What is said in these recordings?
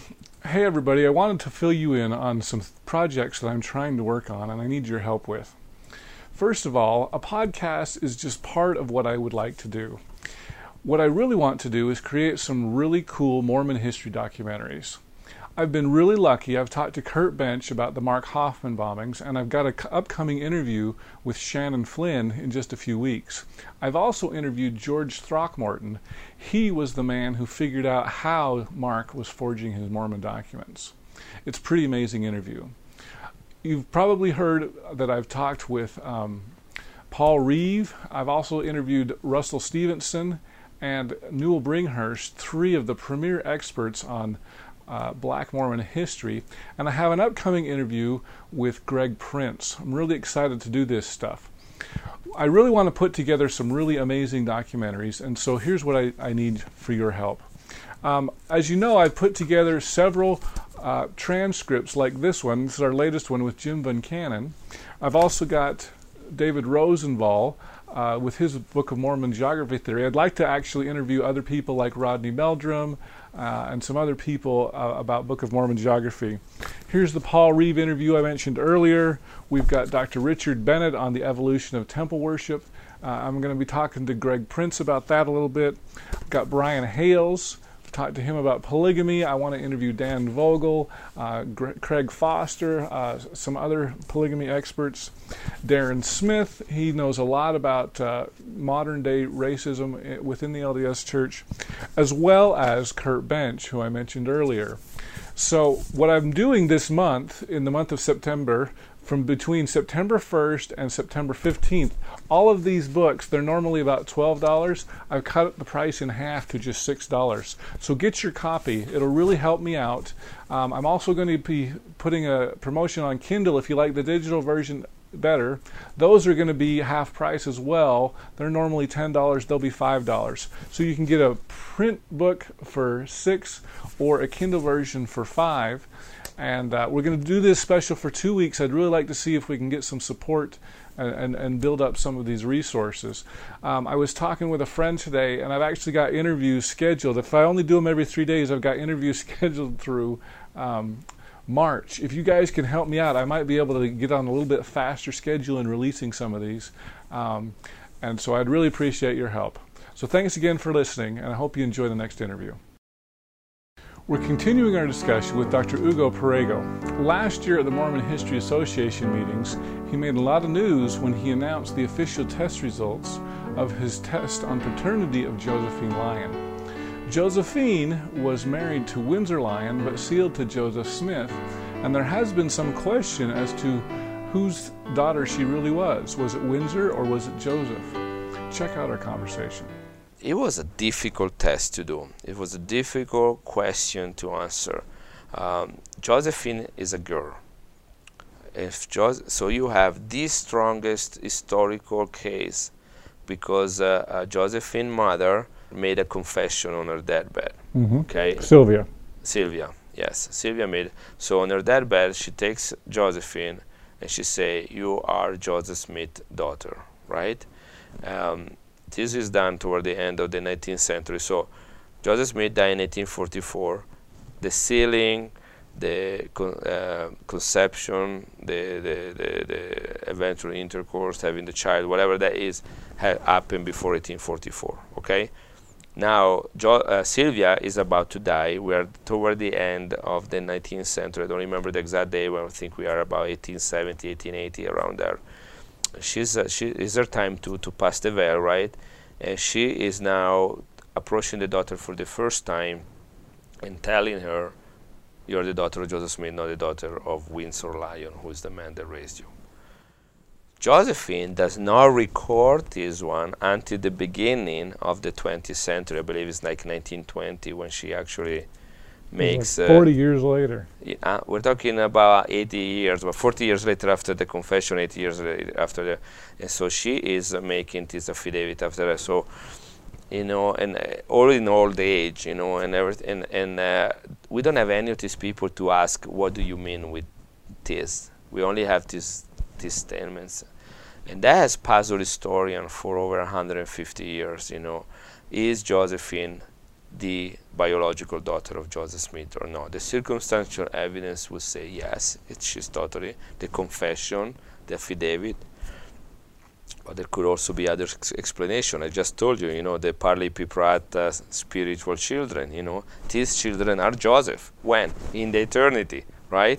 Hey everybody, I wanted to fill you in on some projects that I'm trying to work on and I need your help with. First of all, a podcast is just part of what I would like to do. What I really want to do is create some really cool Mormon history documentaries. I've been really lucky. I've talked to Kurt Bench about the Mark Hoffman bombings, and I've got an upcoming interview with Shannon Flynn in just a few weeks. I've also interviewed George Throckmorton. He was the man who figured out how Mark was forging his Mormon documents. It's a pretty amazing interview. You've probably heard that I've talked with Paul Reeve. I've also interviewed Russell Stevenson and Newell Bringhurst, three of the premier experts on Black Mormon history, and I have an upcoming interview with Greg Prince. I'm really excited to do this stuff. I really want to put together some really amazing documentaries, and so here's what I need for your help. As you know, I've put together several transcripts like this one. This is our latest one with Jim Van Cannon. I've also got David Rosenvall with his Book of Mormon Geography Theory. I'd like to actually interview other people like Rodney Meldrum and some other people about Book of Mormon geography. Here's the Paul Reeve interview I mentioned earlier. We've got Dr. Richard Bennett on the evolution of temple worship. I'm going to be talking to Greg Prince about that a little bit. I've got Brian Hales. Talk to him about polygamy. I want to interview Dan Vogel, Craig Foster, some other polygamy experts. Darren Smith, he knows a lot about modern day racism within the LDS Church, as well as Kurt Bench, who I mentioned earlier. So what I'm doing this month, in the month of September, from between September 1st and September 15th, all of these books, they're normally about $12. I've cut the price in half to just $6. So get your copy. It'll really help me out. I'm also going to be putting a promotion on Kindle if you like the digital version better. Those are going to be half price as well. They're normally $10. They'll be $5. So you can get a print book for $6 or a Kindle version for $5. And we're going to do this special for 2 weeks. I'd really like to see if we can get some support and build up some of these resources. I was talking with a friend today, and I've actually got interviews scheduled. If I only do them every 3 days, I've got interviews scheduled through March. If you guys can help me out, I might be able to get on a little bit faster schedule in releasing some of these. And so I'd really appreciate your help. So thanks again for listening, and I hope you enjoy the next interview. We're continuing our discussion with Dr. Hugo Perego. Last year at the Mormon History Association meetings, he made a lot of news when he announced the official test results of his test on paternity of Josephine Lyon. Josephine was married to Windsor Lyon but sealed to Joseph Smith, and there has been some question as to whose daughter she really was. Was it Windsor or was it Joseph? Check out our conversation. It was a difficult test to do. It was a difficult question to answer. Josephine is a girl. So you have the strongest historical case because Josephine's mother made a confession on her deathbed. Mm-hmm. Okay. Sylvia, yes. Sylvia made. So on her deathbed, she takes Josephine and she say, "You are Joseph Smith's daughter," right? This is done toward the end of the 19th century. So Joseph Smith died in 1844. The sealing, the conception, the eventual intercourse, having the child, whatever that is, had happened before 1844. Okay. Now Sylvia is about to die. We are toward the end of the 19th century. I don't remember the exact day, but I think we are about 1870, 1880, around there. She is her time to pass the veil, right? And she is now approaching the daughter for the first time and telling her, "You're the daughter of Joseph Smith, not the daughter of Windsor Lyon, who is the man that raised you." Josephine does not record this one until the beginning of the 20th century. I believe it's like 1920 when she actually makes... Like 40 years later. We're talking about 80 years, but 40 years later after the confession, 80 years later after the... And so she is making this affidavit after that. So, you know, and all in old age, you know, and everything. And we don't have any of these people to ask, what do you mean with this? We only have these statements. And that has puzzled historians for over 150 years, you know. Is Josephine the biological daughter of Joseph Smith or not. The circumstantial evidence would say yes, she's totally, the confession, the affidavit, but there could also be other explanation. I just told you, the Parley P. Pratt spiritual children, these children are Joseph. When? In the eternity, right?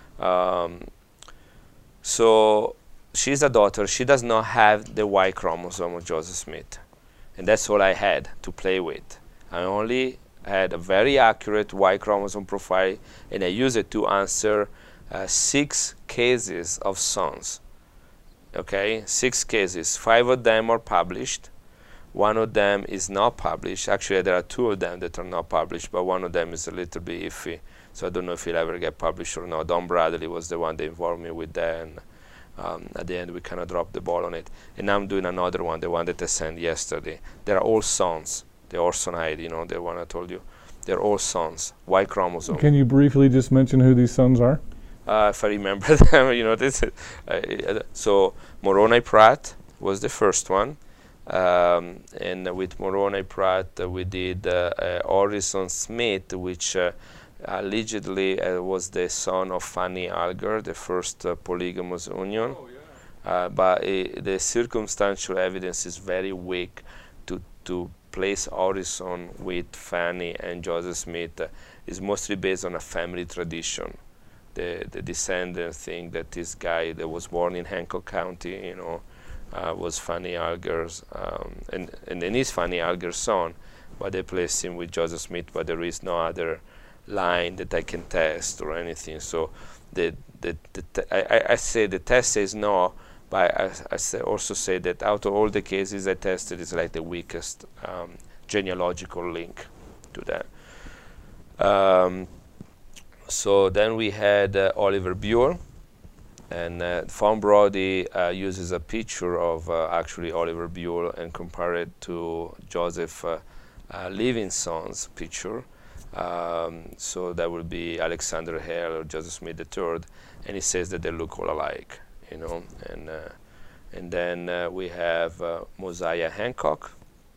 So she's a daughter. She does not have the Y chromosome of Joseph Smith. And that's all I had to play with. I only had a very accurate Y chromosome profile, and I used it to answer 6 cases of sons. Okay, 6 cases. 5 of them are published. 1 of them is not published. Actually, there are 2 of them that are not published, but 1 of them is a little bit iffy. So I don't know if he'll ever get published or not. Don Bradley was the one that involved me with that, and at the end we kind of dropped the ball on it. And now I'm doing another one, the one that I sent yesterday. They're all sons. The Orsonide, the one I told you. They're all sons. Y chromosome. Can you briefly just mention who these sons are? If I remember them, this. So Moroni Pratt was the first one, and with Moroni Pratt we did Orison Smith, which allegedly was the son of Fanny Alger, the first polygamous union. Oh, yeah. But the circumstantial evidence is very weak to place Orison with Fanny and Joseph Smith. Is mostly based on a family tradition. The descendant think that this guy that was born in Hancock County, was Fanny Alger's, and is Fanny Alger's son, but they placed him with Joseph Smith, but there is no other line that I can test or anything. So I say the test says no, but I also say that out of all the cases I tested, it's like the weakest genealogical link to that. So then we had Oliver Buell, and Von Brody uses a picture of actually Oliver Buell and compare it to Joseph Livingston's picture. So that would be Alexander Hale or Joseph Smith III, and he says that they look all alike, and then we have Mosiah Hancock.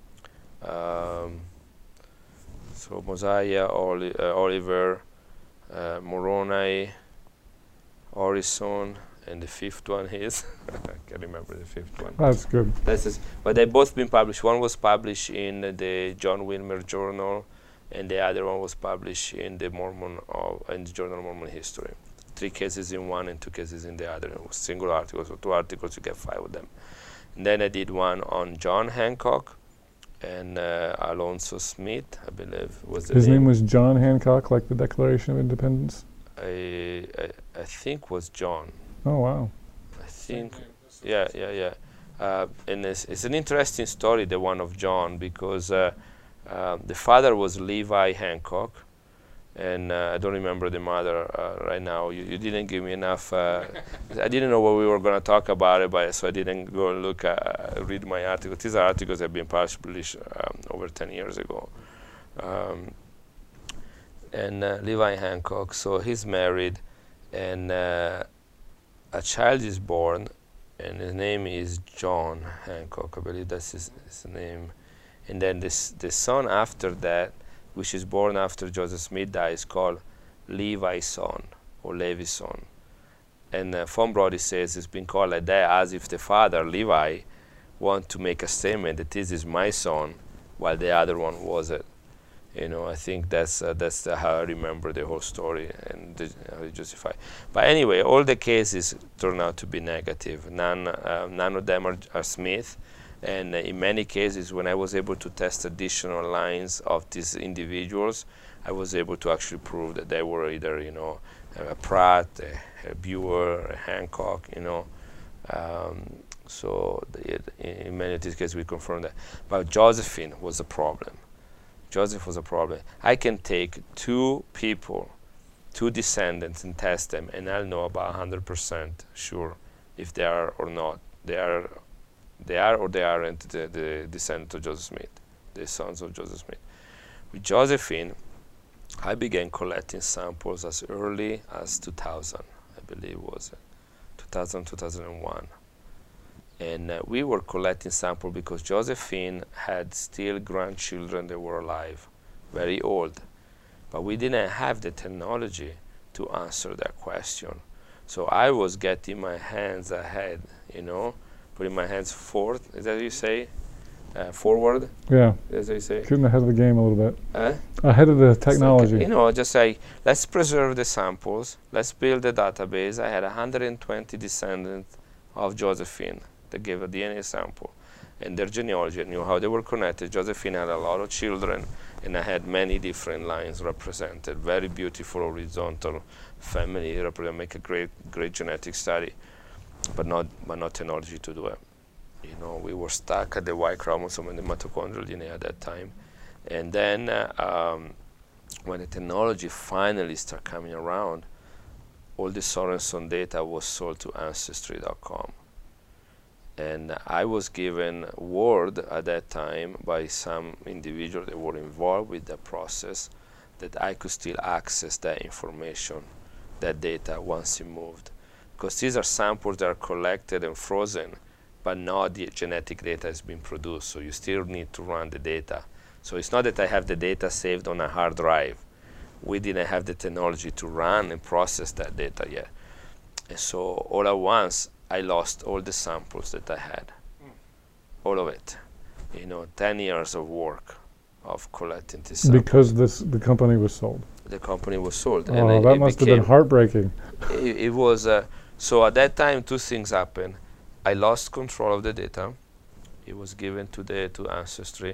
So Mosiah, Oliver, Moroni, Orison, and the 5th one is I can't remember the 5th one. That's good. But they've both been published. One was published in the John Wilmer Journal, and the other one was published in the in the Journal of Mormon History. 3 cases in one and 2 cases in the other. It was single articles, or 2 articles, you get 5 of them. And then I did one on John Hancock and Alonzo Smith, I believe was the name. His name was John Hancock, like the Declaration of Independence? I think was John. Oh, wow. I think, yeah. And it's an interesting story, the one of John, because the father was Levi Hancock, and I don't remember the mother right now. You didn't give me enough. I didn't know what we were going to talk about it, so I didn't go look read my article. These are articles that have been published over 10 years ago. And Levi Hancock, so he's married, and a child is born, and his name is John Hancock. I believe that's his name. And then the son after that, which is born after Joseph Smith dies, called Levi's son or Levi's son. And Von Brody says it's been called like that as if the father, Levi, want to make a statement that this is my son, while the other one wasn't. I think that's how I remember the whole story and how they justify. But anyway, all the cases turn out to be negative. None of them are Smith. And in many cases, when I was able to test additional lines of these individuals, I was able to actually prove that they were either, a Pratt, a Buell, a Hancock, So in many of these cases, we confirmed that. But Josephine was a problem. Joseph was a problem. I can take 2 people, 2 descendants, and test them, and I'll know about 100% sure if they are or not. They are or they aren't the descendant of Joseph Smith, the sons of Joseph Smith. With Josephine, I began collecting samples as early as 2000, I believe was it, 2000, 2001. And we were collecting samples because Josephine had still grandchildren that were alive very old. But we didn't have the technology to answer that question. So I was getting my hands ahead, putting my hands forward. Is that what you say? Forward? Yeah. Is that what you say? Getting ahead of the game a little bit. Ahead of the technology. Like, just like, let's preserve the samples. Let's build a database. I had 120 descendants of Josephine that gave a DNA sample. And their genealogy, I knew how they were connected. Josephine had a lot of children, and I had many different lines represented. Very beautiful horizontal family, make a great genetic study, but not technology to do it. We were stuck at the Y chromosome and the mitochondrial DNA at that time. And then when the technology finally started coming around, all the Sorenson data was sold to Ancestry.com. And I was given word at that time by some individual that were involved with the process that I could still access that information, that data, once it moved. Because these are samples that are collected and frozen, but not the genetic data has been produced, so you still need to run the data. So it's not that I have the data saved on a hard drive. We didn't have the technology to run and process that data yet. And so all at once, I lost all the samples that I had, all of it. 10 years of work of collecting this samples. Because the company was sold. The company was sold. Oh, and that must have been heartbreaking. It was, so at that time, two things happened. I lost control of the data. It was given to Ancestry.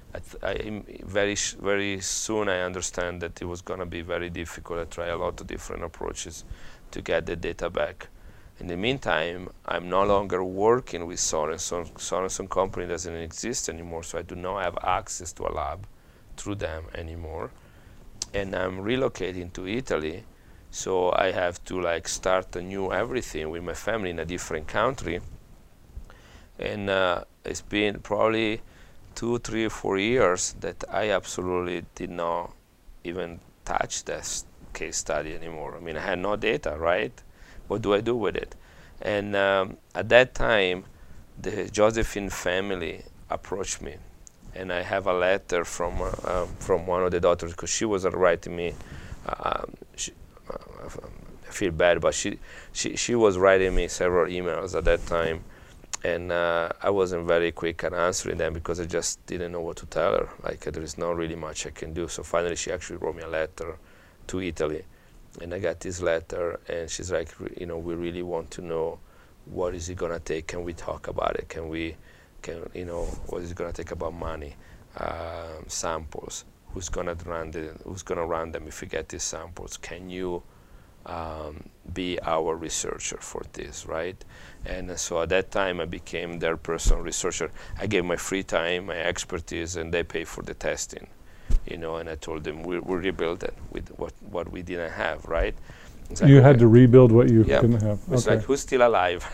Very soon I understand that it was going to be very difficult. I tried a lot of different approaches to get the data back. In the meantime, I'm no longer working with Sorenson. Sorenson company doesn't exist anymore, so I do not have access to a lab through them anymore. And I'm relocating to Italy, so I have to start anew everything with my family in a different country. And it's been probably 2, 3, 4 years that I absolutely did not even touch this case study anymore. I mean, I had no data, right? What do I do with it? And at that time, the Josephine family approached me, and I have a letter from one of the daughters, because she was writing me. I feel bad, but she was writing me several emails at that time, and I wasn't very quick at answering them because I just didn't know what to tell her. There is not really much I can do. So finally, she actually wrote me a letter to Italy. And I got this letter, and she's like, we really want to know what is it gonna take. Can we talk about it? What is it gonna take about money, samples? Who's gonna run them if we get these samples? Can you be our researcher for this, right? And so at that time, I became their personal researcher. I gave my free time, my expertise, and they pay for the testing. And I told them we'll rebuild it with what we didn't have, right? You had to rebuild what you didn't have. It's like, who's still alive?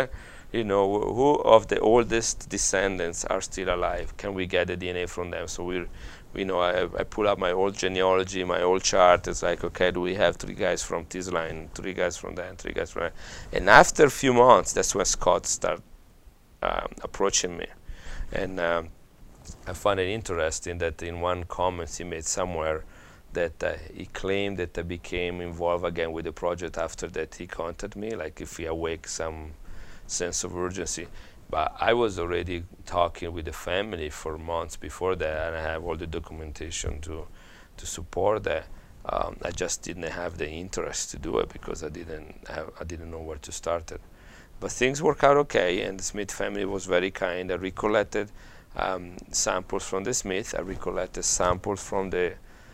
Who of the oldest descendants are still alive? Can we get the DNA from them? So I pull up my old genealogy, my old chart. It's like, okay, do we have 3 guys from this line, 3 guys from that, 3 guys from that? And after a few months, that's when Scott started approaching me. And I find it interesting that in one comment he made somewhere that he claimed that I became involved again with the project after that he contacted me, like if he awake some sense of urgency. But I was already talking with the family for months before that, and I have all the documentation to support that. I just didn't have the interest to do it because I didn't know where to start it. But things worked out okay, and the Smith family was very kind. I recollected samples from the Smith. I recollected samples from the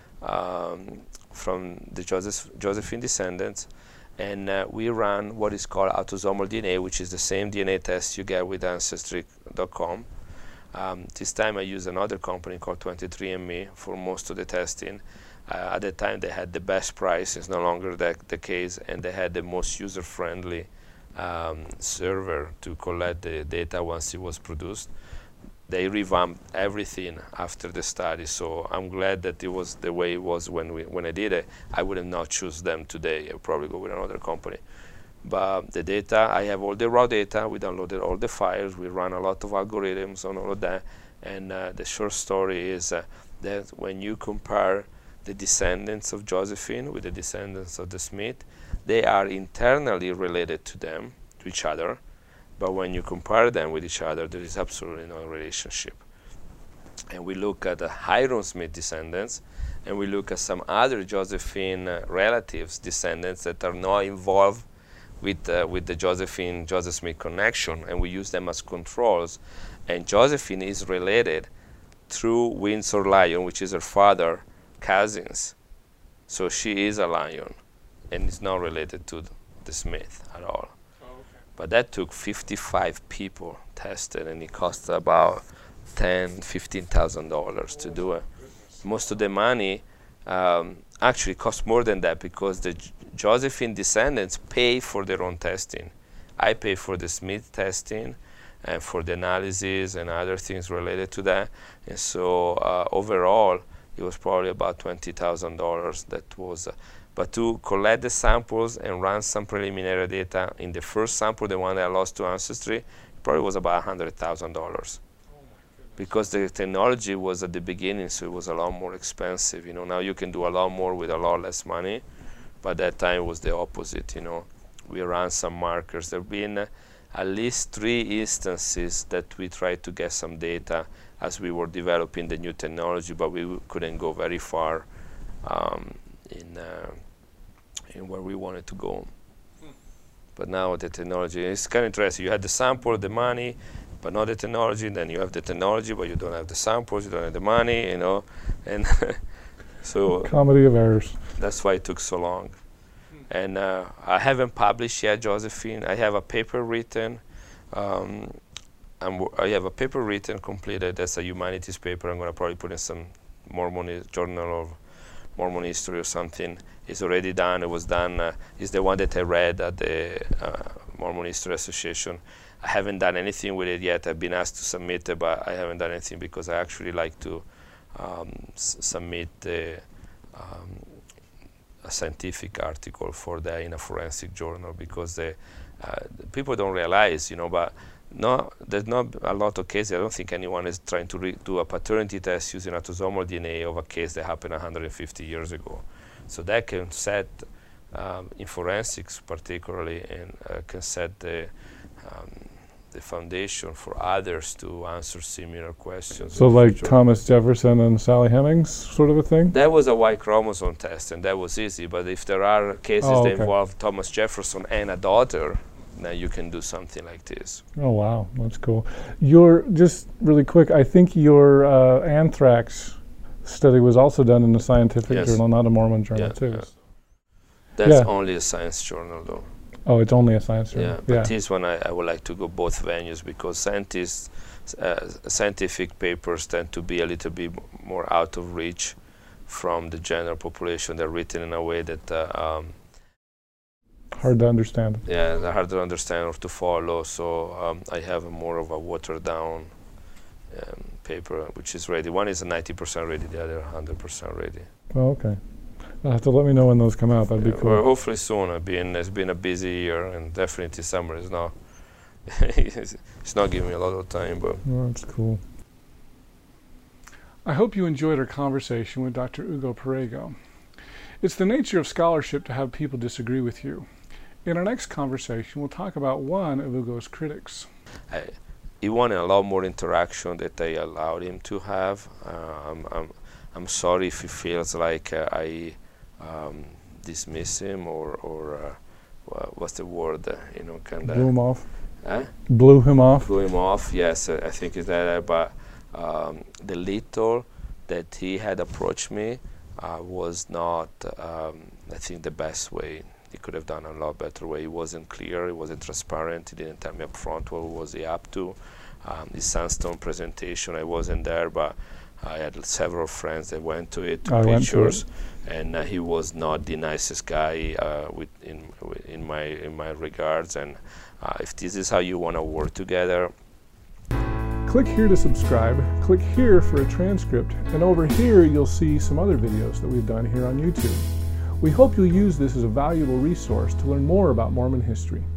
Josephine descendants, and we ran what is called autosomal DNA, which is the same DNA test you get with Ancestry.com. This time I used another company called 23andMe for most of the testing. At the time they had the best price. It's no longer the case, and they had the most user-friendly server to collect the data once it was produced. They revamped everything after the study, so I'm glad that it was the way it was when I did it. I would have not choose them today. I would probably go with another company. But the data, I have all the raw data. We downloaded all the files. We ran a lot of algorithms on all of that. And the short story is that when you compare the descendants of Josephine with the descendants of the Smith, they are internally related to each other, but when you compare them with each other, there is absolutely no relationship. And we look at the Hyrum Smith descendants, and we look at some other Josephine relatives, descendants that are not involved with the Joseph Smith connection, and we use them as controls. And Josephine is related through Windsor Lyon, which is her father, cousins. So she is a Lyon, and is not related to the Smith at all. Oh, okay. But that took 55 people tested, and it cost about $10,000–$15,000 to do it. Goodness. Most of the money actually cost more than that, because the Josephine descendants pay for their own testing. I pay for the Smith testing and for the analysis and other things related to that. And so overall, it was probably about $20,000. That was, but to collect the samples and run some preliminary data in the first sample, the one that I lost to Ancestry, it probably was about $100,000. Because the technology was at the beginning, so it was a lot more expensive. You know, now you can do a lot more with a lot less money, but that time it was the opposite. You know, we ran some markers. There have been at least 3 instances that we tried to get some data as we were developing the new technology, but we couldn't go very far in where we wanted to go. But now the technology is kind of interesting. You had the sample, the money, but not the technology. Then you have the technology, but you don't have the samples, you don't have the money, you know. And so comedy of errors. That's why it took so long. And I haven't published yet Josephine. I have a paper written. I have a paper written, completed. That's a humanities paper. I'm going to probably put in some Mormon Journal of Mormon History or something. It's already done. It was done. It's the one that I read at the Mormon History Association. I haven't done anything with it yet. I've been asked to submit it, but I haven't done anything because I actually like to submit a scientific article for that in a forensic journal, because the people don't realize, you know, but there's not a lot of cases. I don't think anyone is trying to do a paternity test using autosomal DNA of a case that happened 150 years ago. So that can set, in forensics particularly, and can set the foundation for others to answer similar questions. So like Thomas Jefferson and Sally Hemings sort of a thing? That was a Y chromosome test, and that was easy. But if there are cases that involve Thomas Jefferson and a daughter, now you can do something like this. Oh, wow. That's cool. Just really quick, I think your anthrax study was also done in a scientific journal, not a Mormon journal, too. Yeah. That's only a science journal, though. Oh, it's only a science journal. Yeah, but this one I would like to go both venues, because scientific papers tend to be a little bit more out of reach from the general population. They're written in a way that hard to understand. Yeah, they're hard to understand or to follow. So I have more of a watered down paper, which is ready. One is 90% ready, the other 100% ready. Oh, okay. You'll have to let me know when those come out. That'd be cool. Well, hopefully soon. It's been a busy year, and definitely summer is not. It's not giving me a lot of time, but. Oh, that's cool. I hope you enjoyed our conversation with Dr. Ugo Perego. It's the nature of scholarship to have people disagree with you. In our next conversation, we'll talk about one of Ugo's critics. He wanted a lot more interaction that I allowed him to have. I'm sorry if he feels like I dismiss him or what's the word? You know, kind of. Blew him off. Blew him off. Blew him off. Yes, I think it's that. But the little that he had approached me was not, I think, the best way. He could have done a lot better way. He wasn't clear. He wasn't transparent. He didn't tell me up front what was he up to. His Sandstone presentation, I wasn't there, but I had several friends that went to it, took pictures, and he was not the nicest guy in my regards. And if this is how you want to work together. Click here to subscribe, click here for a transcript, and over here you'll see some other videos that we've done here on YouTube. We hope you'll use this as a valuable resource to learn more about Mormon history.